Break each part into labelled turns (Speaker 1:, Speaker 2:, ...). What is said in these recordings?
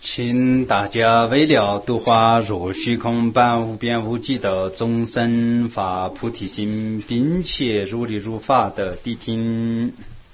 Speaker 1: 请大家为了度化若虚空般无边无际的众生发菩提心，并且如理如法的谛听。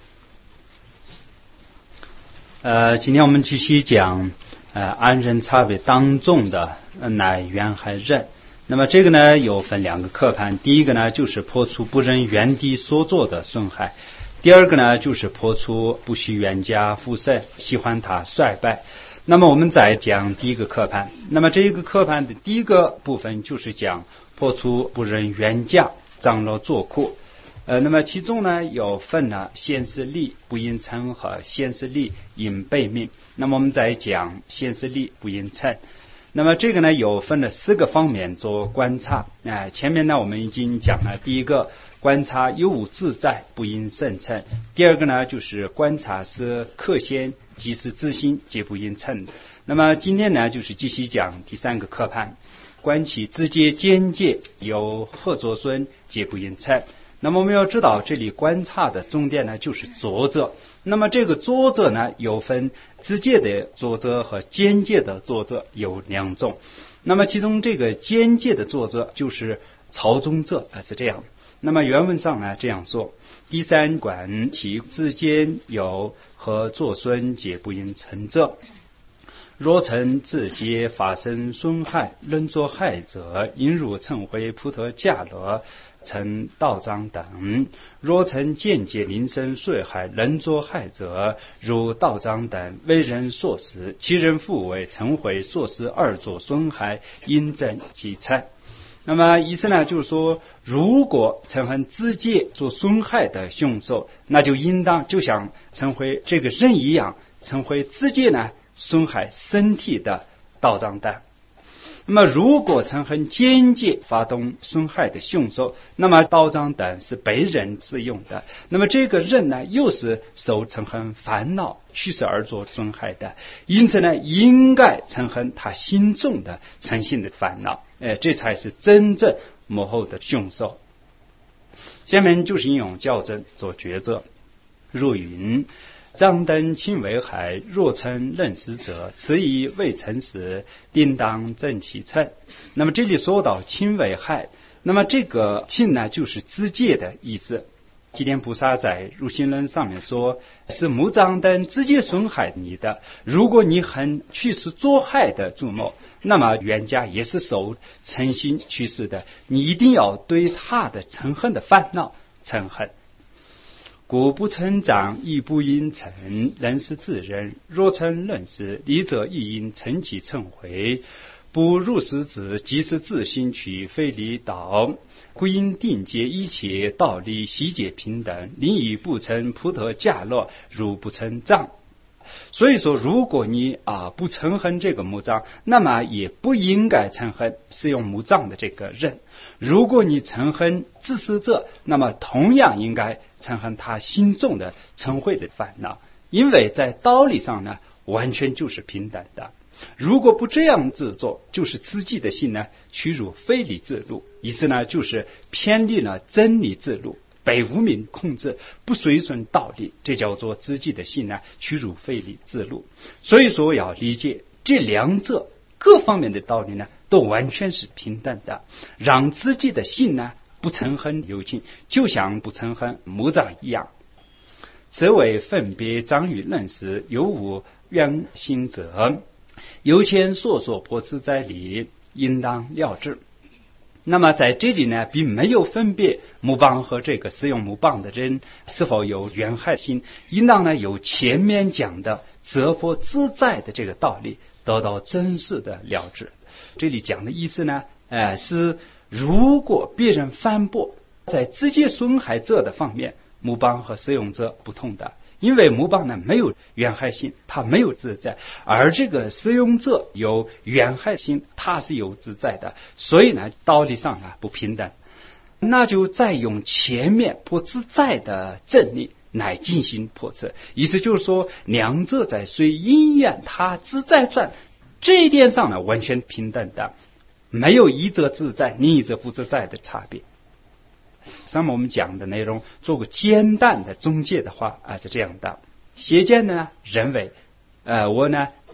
Speaker 1: 今天我们继续讲安忍差别当中的乃缘害忍。那么这个呢有分两个课盘，第一个呢就是破除不忍原地所做的损害，第二个呢就是破除不许冤家附身，喜欢他衰败。那么我们再讲第一个课盘，那么这一个课盘的第一个部分就是讲破除不忍冤家长老作苦。那么其中呢有分了现实力不应称和现实力应背命。那么我们再讲现实力不应称。那么这个呢有分了4个方面做观察。前面呢我们已经讲了，第一个观察有无自在不应胜称，第二个呢就是观察是客先即是自心皆不应称。那么今天呢就是继续讲第3个课盘，观其自界间界有合作孙皆不应称。那么我们要知道这里观察的重点呢就是作者。那么这个作者呢有分自界的作者和间界的作者有2种。那么其中这个间界的作者就是曹宗者，是这样。那么原文上呢这样说：第3观其自间有合作孙皆不应称者，若曾自界发生损害，人作害者，应如乘回菩提伽罗成道章等；若曾间接临身损害，人作害者，如道章等为人所施，其人复为乘回所施而作损害，应正其称。那么意思呢就是说，如果曾很自界做损害的凶手，那就应当就像乘回这个人一样，乘回自界呢损害身体的道章等。那么如果曾很间接发动损害的凶手，那么道章等是被人使用的，那么这个人呢又是受曾很烦恼驱使而做损害的，因此呢应该曾很他心中的诚信的烦恼，这才是真正幕后的凶手。下面就是应用校正做抉择。如云：张等轻为害，若曾认识者，此以未曾时，定当正其称。那么这里说到轻为害，那么这个轻呢就是自界的意思。吉田菩萨在入心论上面说，是木障等直接损害你的，如果你很去世作害的注谋，那么冤家也是受嗔心去世的，你一定要对他的嗔恨的烦恼嗔恨。故不称长，亦不应称，人是自人，若称认识，理者亦应称其称回。不入实子，即是自心取，非离道。故应定结一切道理，悉皆平等。另以不称菩提伽罗，如不称障。所以说，如果你不嗔恨这个木障，那么也不应该嗔恨使用木障的这个人。如果你嗔恨自私者，那么同样应该嗔恨他心中的嗔恚的烦恼，因为在道理上呢完全就是平等的。如果不这样子做，就是自己的心呢趋入非理之路，意思呢就是偏离了真理之路，被无明控制，不随顺道理，这叫做自己的心呢趋入非理之路。所以说要理解这两者各方面的道理呢都完全是平等的，让自己的心呢不嗔恨有情，就像不嗔恨木障一样。此为分别障与认识，有无冤心者，由前所说破自在理，应当了之。那么在这里呢并没有分别木棒和这个使用木棒的人是否有冤害心，应当呢有前面讲的则破自在的这个道理得到真实的了知。这里讲的意思呢是如果别人反驳，在直接损害者的方面，木棒和使用者不同的，因为木棒呢没有冤害心，他没有自在，而这个使用者有冤害心，他是有自在的，所以呢道理上呢不平等。那就再用前面不自在的正理来进行破斥，意思就是说两者在随因缘他自在转这一点上呢完全平等的，没有一者自在另一者不自在的差别。上面我们讲的内容做个简单的总结的话是这样的。邪见呢认为我呢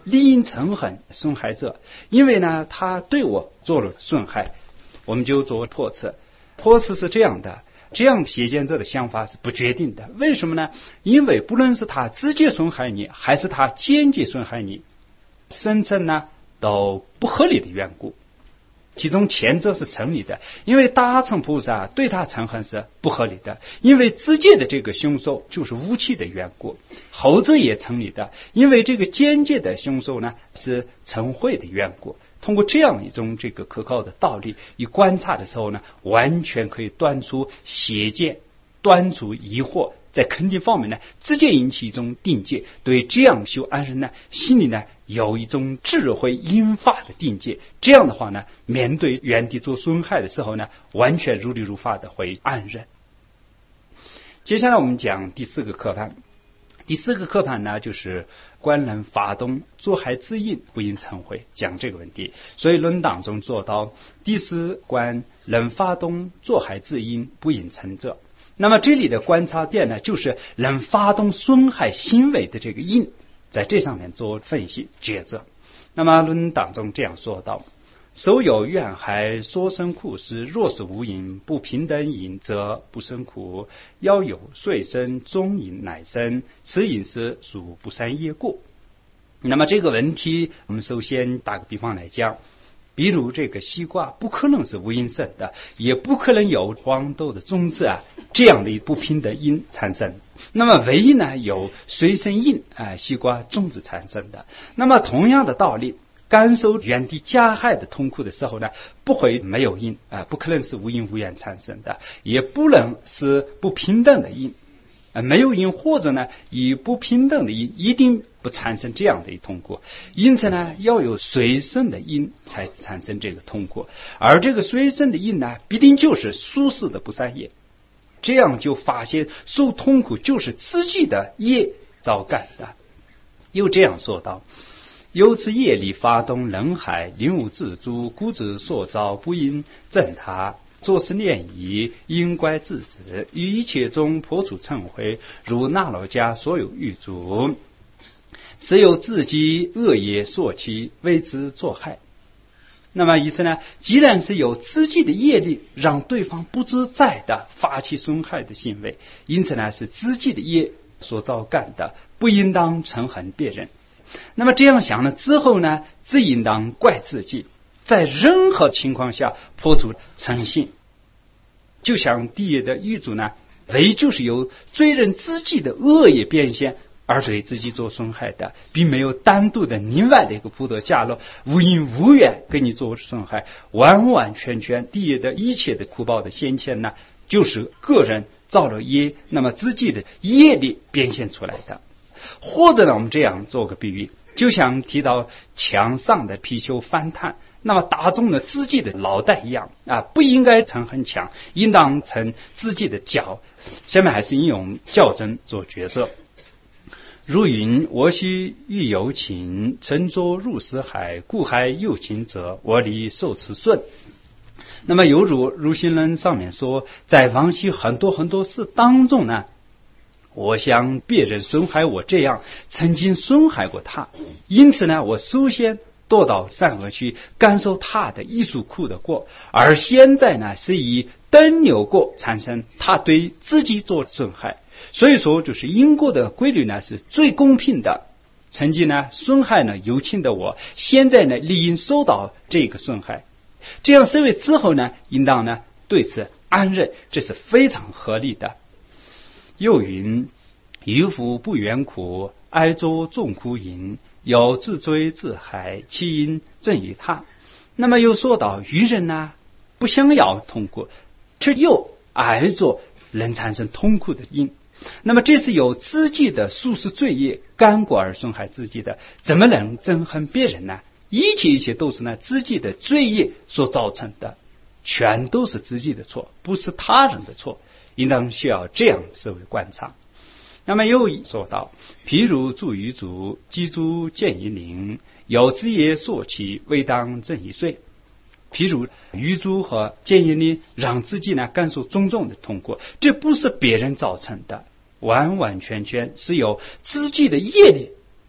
Speaker 1: 理应憎恨损害者，因为呢他对我做了损害，我们就做破斥。破斥是这样的，这样邪见者的想法是不决定的。为什么呢？因为不论是他直接损害你，还是他间接损害你，声称呢都不合理的缘故。其中前者是成立的，因为大乘菩萨对他憎恨是不合理的，因为直接的这个凶手就是武器的缘故。后者也成立的，因为这个间接的凶手呢是嗔恚的缘故。通过这样一种这个可靠的道理一观察的时候呢，完全可以端出邪见，端出疑惑，在肯定方面呢直接引起一种定界，对这样修安忍呢心里呢有一种智慧引发的定界。这样的话呢，面对原地做损害的时候呢，完全如理如法的会安忍。接下来我们讲第四个课判。第四个课判呢，就是观人发动作害之因不应嗔恚，讲这个问题。所以论当中做到第四观人发动作害之因不应嗔者。那么这里的观察点呢，就是人发动损害行为的这个因，在这上面做分析抉择。那么论当中这样说到：手有怨害，所生苦事，若是无因不平等因，则不生苦；要有遂生终因乃生，此因是属不善业故。那么这个问题，我们首先打个比方来讲，比如这个西瓜不可能是无因生的，也不可能有黄豆的种子这样的一不平等因产生。那么唯一呢有随生因西瓜种子产生的。那么同样的道理，感受原地加害的痛苦的时候呢，不会没有因不可能是无因无缘产生的，也不能是不平等的因没有因或者呢以不平等的因一定不产生这样的一痛苦。因此呢，要有随生的因才产生这个痛苦，而这个随生的因呢，必定就是属世的不善业。这样就发现受痛苦就是自己的业造干的。又这样说道：由此业力发动人害，令无自主，故之所造不应正他。作是念已，应乖自止，于一切中破除嗔恚，如那罗迦所有欲主，是由自己恶业所起，为之作害。那么意思呢，既然是有自己的业力让对方不自在的发起损害的行为，因此呢是自己的业所造干的，不应当憎恨别人。那么这样想了之后呢，只应当怪自己，在任何情况下破除嗔心。就像地狱的狱主呢，唯就是由罪人自己的恶业变现而对自己做损害的，并没有单独的另外的一个普陀伽罗无因无缘给你做损害。完完全全地狱的一切的苦报的现前呢，就是个人造了业，那么自己的业力变现出来的。或者呢，我们这样做个比喻，就像提到墙上的皮球翻弹，那么打中了自己的脑袋一样不应该成很强，应当成自己的脚。下面还是应用较真做抉择。如云：我须欲有情，乘作入死海，故害有情者，我理受持顺。那么犹如入心论上面说，在往昔很多事当中呢，我想别人损害我这样，曾经损害过他，因此呢，我首先堕到善恶去感受他的艺术苦的果，而现在呢，是以等流果产生他对自己做损害。所以说，就是因果的规律呢，是最公平的。曾经呢，损害呢有情的我，现在呢，理应受到这个损害。这样思维之后呢，应当呢对此安忍，这是非常合理的。又云：渔夫不愿苦，哀作众苦因，有自追自害，其因正于他。那么又说到渔人呢，不想要痛苦，却又哀作能产生痛苦的因。那么这是有自己的属世罪业干过而损害自己的，怎么能憎恨别人呢？一切都是呢自己的罪业所造成的，全都是自己的错，不是他人的错，应当需要这样思维观察。那么又说到：譬如诸于主，击诸见一灵，有之业所起，未当正一岁。譬如于主和见一灵让自己呢感受种种的痛苦，这不是别人造成的，完完全全是由自己的业力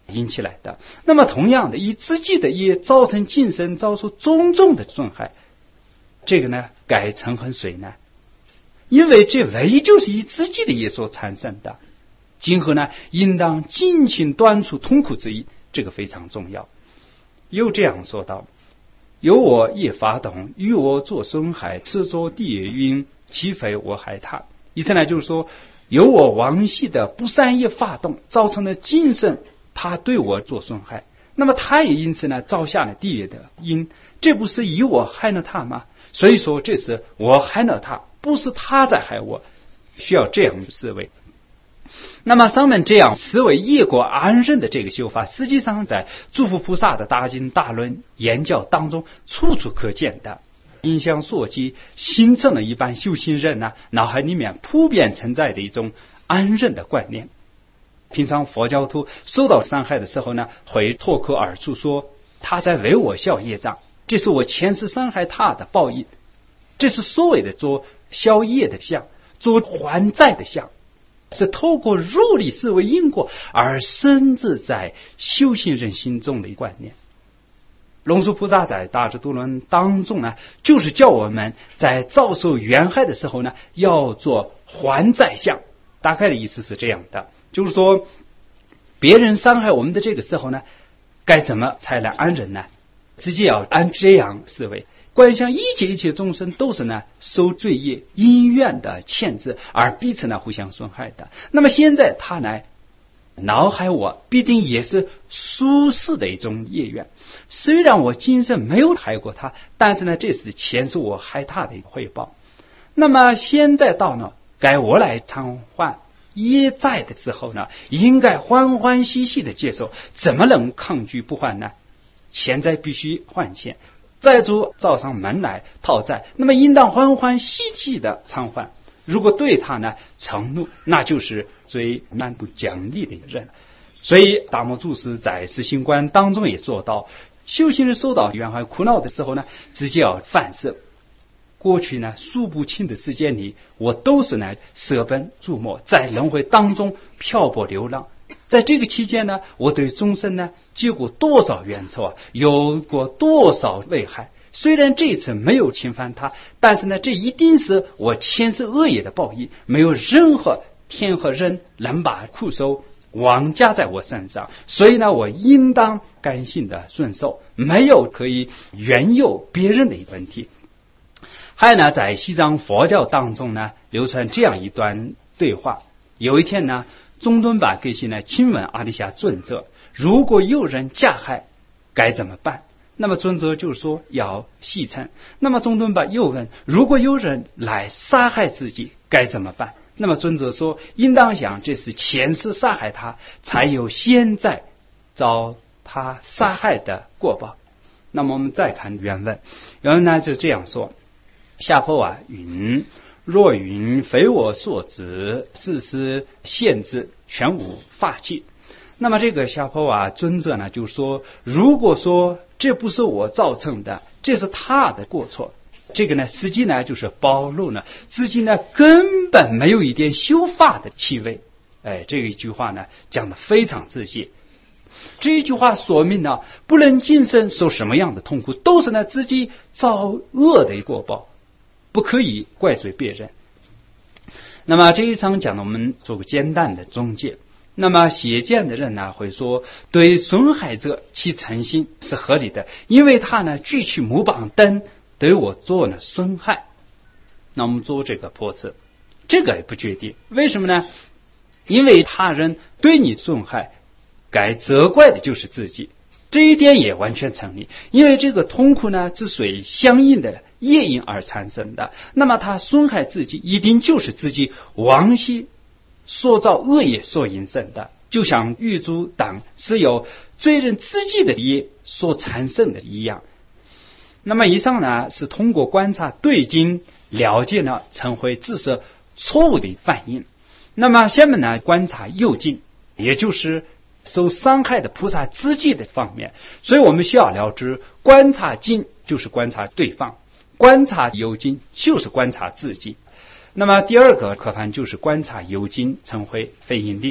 Speaker 1: 引起来的。那么同样的，以自己的业造成今生遭受种种的损害，这个呢该惩罚谁呢？因为这唯就是以自己的业所产生的，今后呢应当尽情断除痛苦之意，这个非常重要。又这样说道：有我业发动，与我作损害，此作地也云，岂非我害他？意思呢就是说，有我往昔的不善业发动，造成了今生他对我做损害，那么他也因此呢造下了地狱的因，这不是以我害了他吗？所以说这是我害了他，不是他在害我，需要这样的思维。那么上面这样思维业果安忍的这个修法，实际上在诸佛菩萨的大经大论言教当中处处可见的。因相所及，形成了一般修行人呢脑海里面普遍存在的一种安忍的观念。平常佛教徒受到伤害的时候呢，会脱口而出说他在为我消业障，这是我前世伤害他的报应，这是所谓的做消业的相，做还债的相，是透过入理思维因果而深植在修行人心中的一观念。龙树菩萨在大智度论当中呢，就是叫我们在遭受冤害的时候呢，要做还债相。大概的意思是这样的，就是说别人伤害我们的这个时候呢，该怎么才能安忍呢？自己要按这样思维，观想一切众生都是呢受罪业因缘的牵制，而彼此呢互相损害的。那么现在他呢恼害我，必定也是殊世的一种业缘。虽然我今生没有害过他，但是呢这是前世我害他的一个回报。那么现在到呢该我来偿还业债的时候呢，应该欢欢喜喜的接受，怎么能抗拒不还呢？欠债必须还钱，债主找上门来讨债，那么应当欢欢喜喜的偿还。如果对他呢承怒，那就是最蛮不讲理的人。所以达摩祖师在实行观当中也说到，修行人受到冤害苦恼的时候呢，自己要反思，过去呢数不清的时间里，我都是呢舍本逐末，在轮回当中漂泊流浪。在这个期间呢，我对众生呢结过多少冤仇啊，有过多少危害。虽然这次没有侵犯他，但是呢这一定是我前世恶业的报应，没有任何天和人能把苦受枉加在我身上，所以呢我应当甘心的顺受，没有可以原有别人的一个问题。还有呢，在西藏佛教当中呢流传这样一段对话。有一天呢，中敦巴给西呢亲问阿底峡尊者，如果有人加害该怎么办？那么尊者就说要细称。那么中敦巴又问，如果有人来杀害自己该怎么办？那么尊者说，应当想这是前世杀害他，才有现在遭他杀害的过报。那么我们再看原文，原文呢就这样说：下坡瓦云，若云非我所知，事实限制，全无法器。那么这个下坡瓦尊者呢就说，如果说这不是我造成的，这是他的过错，这个呢实际呢就是暴露呢自己呢根本没有一点修法的气味。这一句话呢讲得非常直接。这一句话说明呢，不论今生受什么样的痛苦，都是呢自己造恶的过报，不可以怪罪别人。那么这一章讲的我们做个简单的总结。那么邪见的人呢会说，对损害者其诚心是合理的，因为他呢举起木棒灯对我做了损害。那我们做这个破斥，这个也不决定。为什么呢？因为他人对你损害，该责怪的就是自己，这一点也完全成立。因为这个痛苦呢之所以相应的业因而产生的，那么他损害自己一定就是自己往昔所造恶业所引生的，就像狱卒党是由罪人自己的业所产生的一样。那么以上呢是通过观察对境了解了成为自是错误的反应。那么下面呢观察右境，也就是受伤害的菩萨自己的方面。所以我们需要了知，观察境就是观察对方，观察右境就是观察自己。那么第二个课盘就是观察右境成为非因力。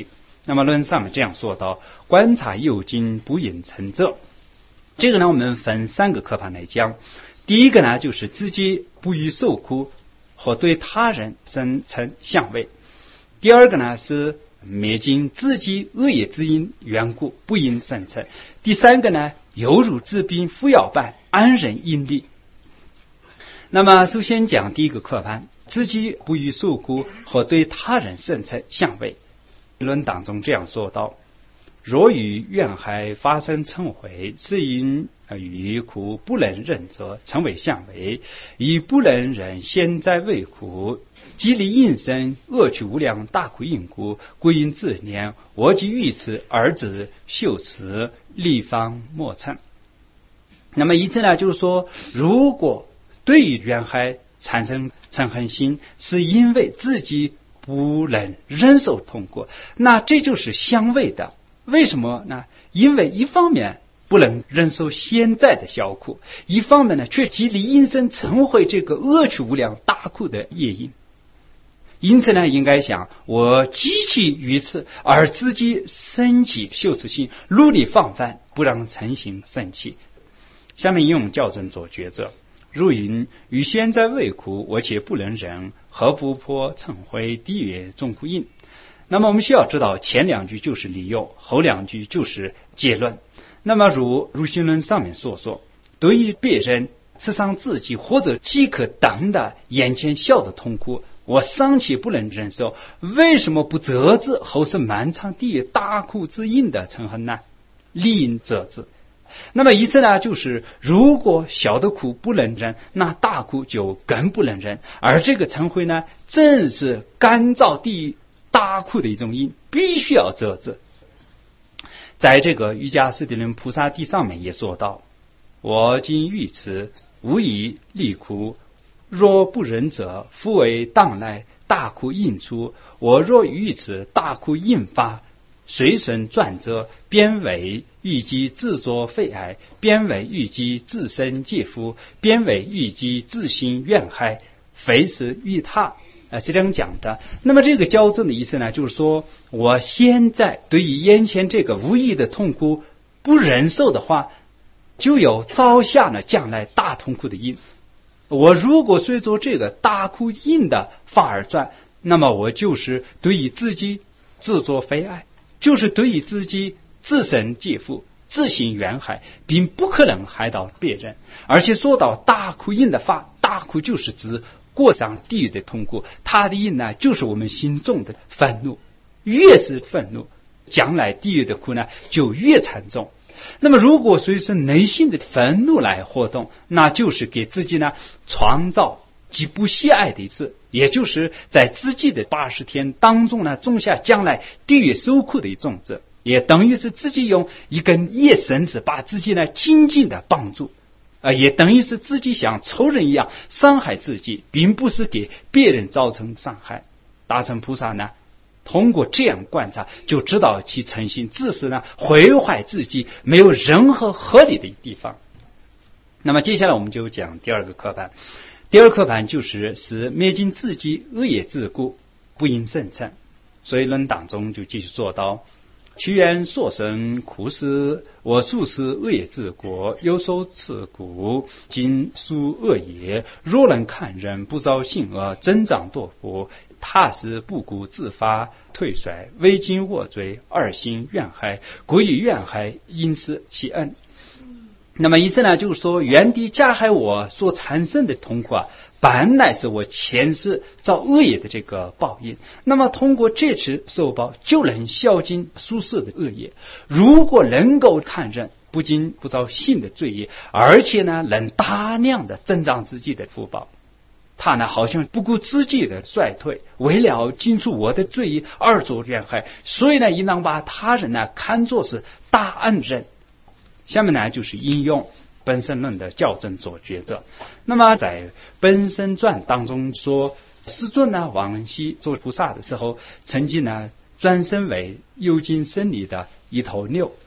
Speaker 1: 那么论上面这样说到，观察诱经不引成责。这个呢，我们分3个课盘来讲。第一个呢，就是自己不予受苦和对他人生成相违。第二个呢，是灭尽自己恶业之因缘故不因生成。第三个呢，犹如治病服药般安忍因力。那么首先讲第一个课盘，自己不予受苦和对他人生成相违。论当中这样说道，若与怨害发生嗔恚，是因于苦不能忍者，成为相违；以不能忍现在为苦，积离应生，恶趣无量大苦因故，故因自念我即欲此儿子修此立方莫成。那么意思呢，就是说，如果对于怨害产生嗔恨心，是因为自己不能忍受痛苦，那这就是相违的。为什么呢？因为一方面不能忍受现在的小苦，一方面呢却积离因生成为这个恶趣无量大苦的业因。因此呢，应该想我积其于此，而自己升起修持心，努力防范，不让嗔心生起。下面用校正做抉择。如云与现在为苦，我且不能忍，何不破嗔恚地狱众苦因？那么我们需要知道，前2句就是理由，后2句就是结论。那么如心论上面所说，对于别人刺伤自己或者饥渴等的眼前小的痛苦，我尚且不能忍受，为什么不责之后是漫长地狱大苦之因的嗔恨呢？理应责之。那么意思呢，就是如果小的苦不能忍，那大苦就更不能忍。而这个嗔恚呢，正是干燥地狱大苦的一种因，必须要责之。在这个瑜伽师地论菩萨地上面也说到，我今欲此，无以利苦，若不忍者，复为当来大苦应出。我若欲此大苦应发，随身转折，边为欲机自作非爱，边为欲机自身介夫，边为欲机自心怨害，非是欲他。是这样讲的。那么这个矫正的意思呢，就是说我现在对于眼前这个无意的痛苦不忍受的话，就有招下呢将来大痛苦的因。我如果随着这个大苦因的发而转，那么我就是对于自己自作非爱，就是对于自己自身介负，自行怨害，并不可能害到别人。而且说到大苦因的发，大苦就是指过上地狱的痛苦，它的因呢，就是我们心中的愤怒，越是愤怒，将来地狱的苦呢就越惨重。那么如果随着内心的愤怒来活动，那就是给自己呢创造极不喜爱的一次，也就是在自己的80天当中呢种下将来地狱受苦的一种子，也等于是自己用一根野绳子把自己呢紧紧的绑住，也等于是自己像仇人一样伤害自己，并不是给别人造成伤害。大乘菩萨呢，通过这样观察，就知道其诚心自是呢毁坏自己，没有任何合理的地方。那么接下来我们就讲第2个课盘。第2课盘就是使灭尽自己恶业之故，不因生成。所以论当中就继续说到，其缘所生苦事，我数是恶业之果，有所此故，今属恶业。若能看人不造性恶，增长堕福，他是不顾自发退衰，未经我罪，二心怨害，故以怨害因施其恩。那么意思呢，就是说原地加害我所产生的痛苦本来是我前世造恶业的这个报应，那么通过这次受报就能消尽属世的恶业。如果能够看人不仅不造性的罪业，而且呢能大量的增长自己的福报，他呢好像不顾自己的衰退，为了尽除我的罪业而做怨害，所以呢应当把他人呢看作是大恩人。下面呢就是应用本身论的校正做抉择。那么在本身传当中说，世尊呢往昔做菩萨的时候，曾经呢转身为幽精生理的一头牛。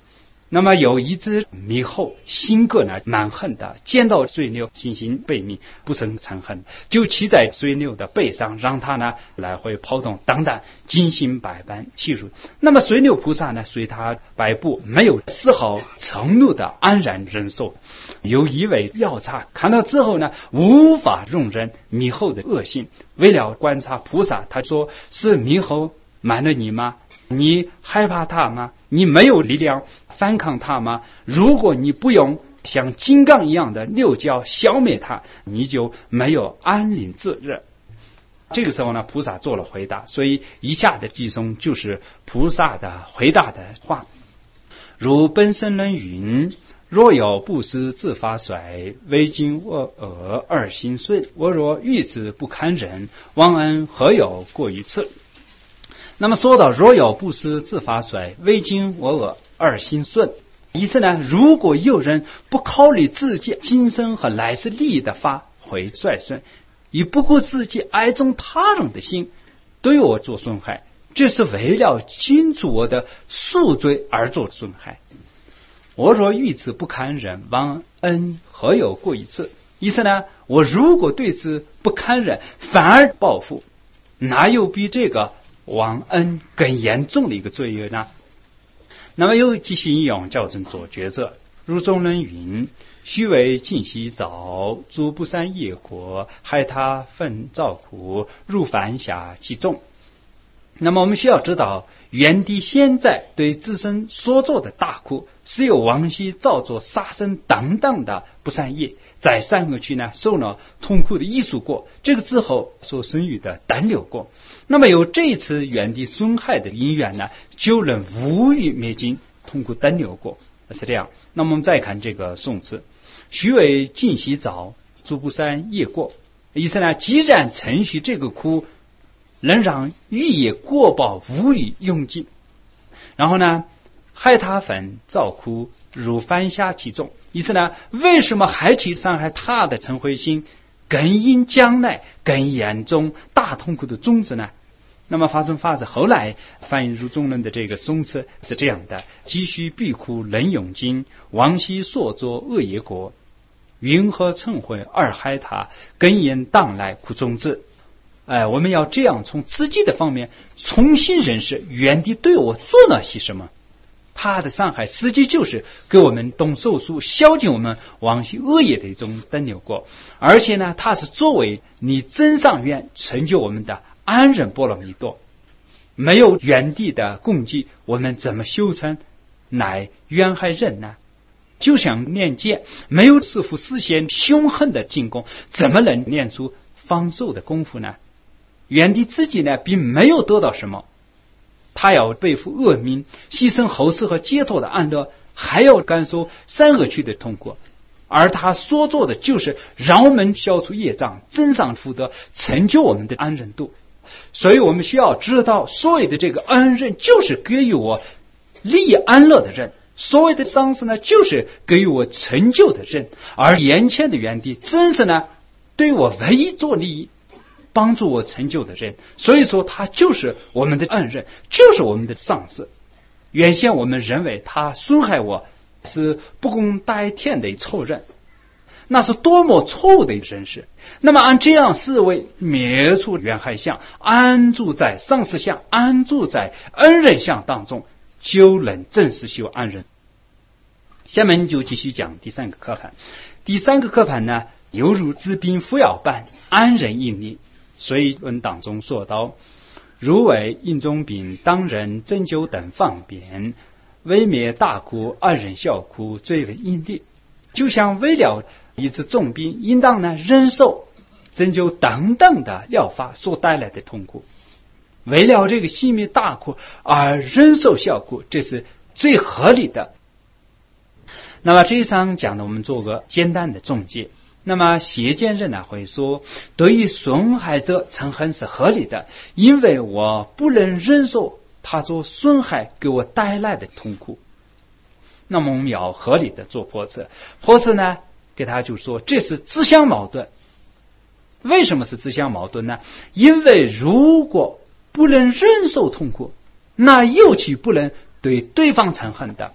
Speaker 1: 那么有一只猕猴，性格呢蛮横的，见到水牛进行背命，不生嗔恨，就骑在水牛的背上，让它呢来回跑动等等，精心百般欺辱。那么水牛菩萨呢随他摆布，没有丝毫嗔怒的安然忍受。有一位药叉看到之后呢，无法容忍猕猴的恶行，为了观察菩萨，他说：是猕猴瞒了你吗？你害怕他吗？你没有力量反抗他吗？如果你不用像金刚一样的六教消灭他，你就没有安宁自热。这个时候呢，菩萨做了回答，所以以下的偈颂就是菩萨的回答的话。如本生人云：若有布施自发衰，为今我恶而心顺。我若欲之不堪忍，忘恩何有过于此？那么说到若有布施自发衰，为今我恶而心顺，意思呢，如果有人不考虑自己今生和来世利益的发挥衰损，以不顾自己爱憎他人的心对我做损害，这是为了清除我的宿罪而做损害。我若欲之不堪忍，忘恩何有过于此？意思呢，我如果对之不堪忍，反而报复，哪有比这个忘恩更严重的一个罪业呢？那么又继续引用校正做抉择。如中人云：须为尽习早，诸不善业果，害他愤躁苦，入凡下其中。那么我们需要知道，元帝现在对自身所做的大苦，是有往昔造作杀生等等的不善业，在三恶趣呢受了痛苦的艺术过，这个之后所生育的等流过。那么有这一次元帝损害的因缘呢，就能无欲灭尽，痛苦等流过，是这样。那么我们再看这个颂词：须为尽习早，诸不善业过。意思呢，既然承许这个苦能让欲业过报无欲用尽，然后呢，害他愤躁苦，如凡下其中。意思呢，为什么还去伤害他的嗔恚心，更因将来更严重大痛苦的种子呢？那么法尊法子后来翻译入中论的这个颂词是这样的：积蓄避苦能永尽，往昔所作恶业果，云何嗔恚而害他，更因当来苦种子。我们要这样从自己的方面重新认识元帝对我做了些什么。他的伤害实际就是给我们动手术，消尽我们往昔恶业的一种等流过，而且呢，他是作为你真上愿成就我们的安忍波罗蜜多。没有元帝的供给，我们怎么修成乃愿海忍呢？就像练剑，没有师父事先凶狠的进攻，怎么能练出防守的功夫呢？元帝自己呢，并没有得到什么，他要背负恶名，牺牲后世和解脱的安乐，还要感受三恶趣的痛苦，而他所做的就是让我们消除业障，增上福德，成就我们的安忍度。所以我们需要知道，所谓的这个安忍就是给予我利益安乐的人，所谓的上师呢，就是给予我成就的人，而眼前的元帝真是呢对我唯一做利益帮助我成就的人，所以说他就是我们的恩人，就是我们的上司。原先我们认为他损害我是不共戴天的仇人，那是多么错误的认识。那么按这样思维，灭除缘害相，安住在上司相，安住在恩人相当中，就能正式修安忍。下面就继续讲第三个课盘。第三个课盘呢，犹如治病服药般，安忍应力。所以文当中说到：如为应中病，当人针灸等方便，为灭大苦，安忍小苦，最为应力。就像为了医治重病，应当呢忍受针灸等等的疗法所带来的痛苦，为了这个熄灭大苦而忍受小苦，这是最合理的。那么这一章讲的，我们做个简单的总结。那么邪见人呢会说，对于损害者嗔恨是合理的，因为我不能忍受他做损害给我带来的痛苦。那么我们要合理的做破斥。破斥呢给他就说这是自相矛盾。为什么是自相矛盾呢？因为如果不能忍受痛苦，那尤其不能对对方嗔恨的。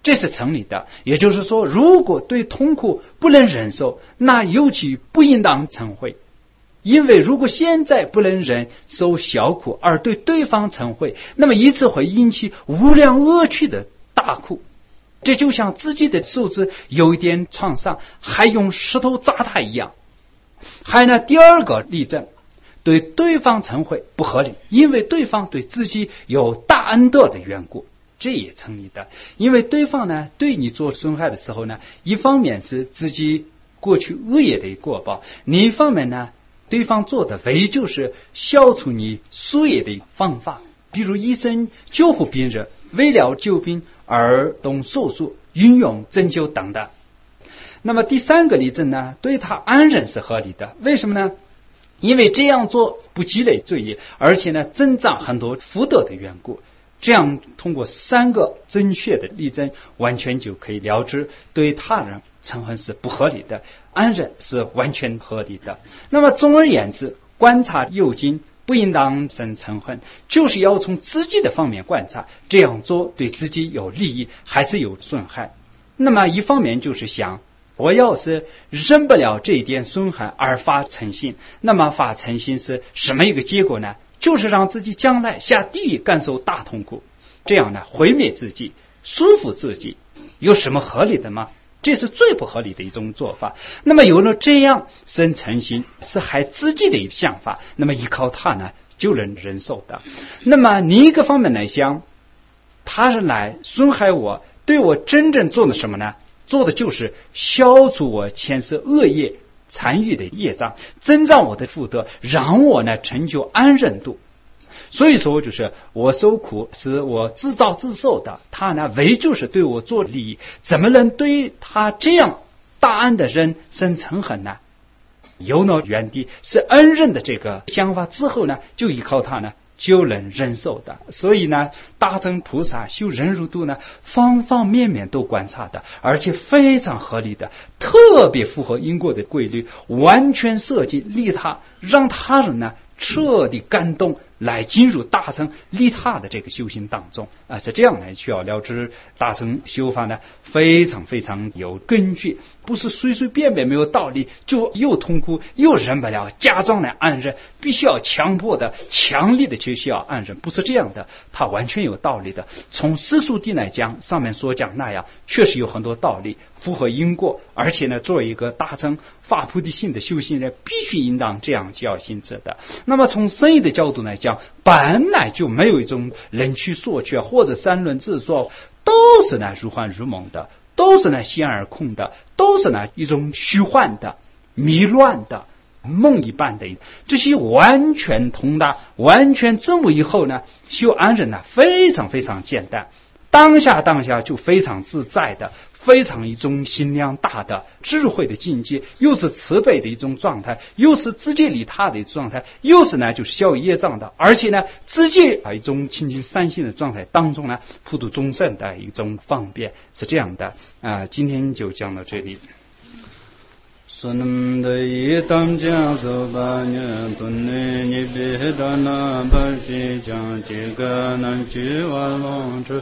Speaker 1: 这是成立的。也就是说，如果对痛苦不能忍受，那尤其不应当嗔恚。因为如果现在不能忍受小苦，而对对方嗔恚，那么一次会引起无量恶趣的大苦。这就像自己的手指有一点创伤，还用石头砸它一样。还有呢，第二个例证，对对方嗔恚不合理，因为对方对自己有大恩德的缘故，这也成立的。因为对方呢对你做损害的时候呢，一方面是自己过去恶业的过报，另一方面呢，对方做的唯一就是消除你宿业的方法。比如医生救护病人，为了救病而动手术、运用针灸等等。那么第三个例证呢，对他安忍是合理的。为什么呢？因为这样做不积累罪业，而且呢增长很多福德的缘故。这样通过三个正确的例证，完全就可以了知对他人嗔恨是不合理的，安忍是完全合理的。那么总而言之，观察诱境不应当生嗔恨，就是要从自己的方面观察，这样做对自己有利益还是有损害。那么一方面就是想，我要是忍不了这一点损害而发嗔心，那么发嗔心是什么一个结果呢？就是让自己将来下地狱感受大痛苦，这样呢毁灭自己，束缚自己，有什么合理的吗？这是最不合理的一种做法。那么有了这样生嗔心是害自己的一个想法，那么依靠他呢就能忍受的。那么另一个方面来讲，他人来损害我，对我真正做的什么呢？做的就是消除我前世恶业参与的业障，增长我的福德，让我呢成就安忍度。所以说就是我受苦是我自造自受的，他呢唯就是对我做利益，怎么能对他这样大恩的人生嗔恨呢？有了原地是恩人的这个想法之后呢，就依靠他呢就能忍受的。所以呢，大乘菩萨修忍辱度呢，方方面面都观察的，而且非常合理的，特别符合因果的规律，完全设计利他，让他人呢彻底感动，来进入大乘利他的这个修行当中啊，是这样来需要了知大乘修法呢，非常非常有根据，不是随随便便没有道理就又痛苦又忍不了，假装来安忍，必须要强迫的、强力的去需要安忍，不是这样的，它完全有道理的。从世俗谛来讲，上面所讲那样，确实有很多道理，符合因果，而且呢，作为一个大乘发菩提心的修行人，必须应当这样教行者的。那么从生意的角度来讲，本来就没有一种人取所取或者三轮自说，都是呢如幻如梦的，都是呢现而空的，都是呢一种虚幻的、迷乱的、梦一般的。这些完全通达、完全证悟以后呢，修安忍呢非常非常简单，当下就非常自在的，非常一种心量大的智慧的境界，又是慈悲的一种状态，又是自己利他的一种状态，又是呢就是消业障的，而且呢自己一种清净三性的状态当中呢，普度众生的一种方便，是这样的啊。今天就讲到这里。Sunam da yitam jang so ba nya tunne ni be da na ba shi jang ji ga nan chi wa long chu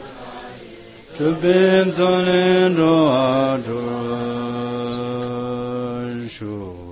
Speaker 1: chu ben zon len ro a chu shu